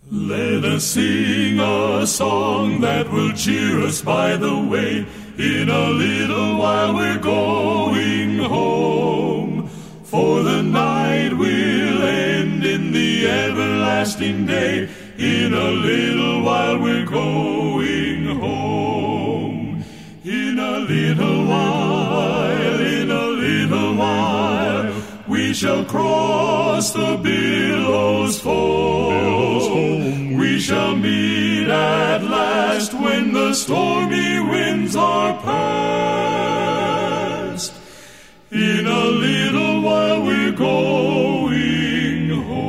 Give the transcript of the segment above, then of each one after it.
Let us sing a song that will cheer us by the way. In a little while we're going home, for the night will end in the everlasting day. In a little while we're going home. In a little while, we shall cross the billows foam. We shall meet at last when the stormy winds are past. In a little while we're going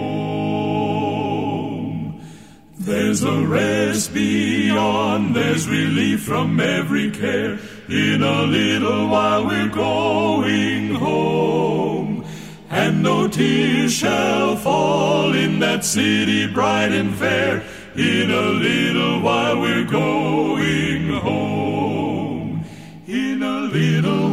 home. There's a rest beyond, there's relief from every care. In a little while we're going home, and no tears shall fall in that city bright and fair. In a little while we're going home. In a little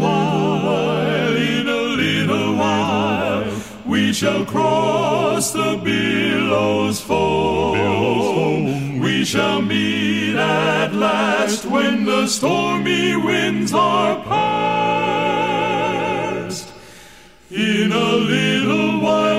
while, we shall cross the billows foam. We shall meet at last when the stormy winds are past. In a little while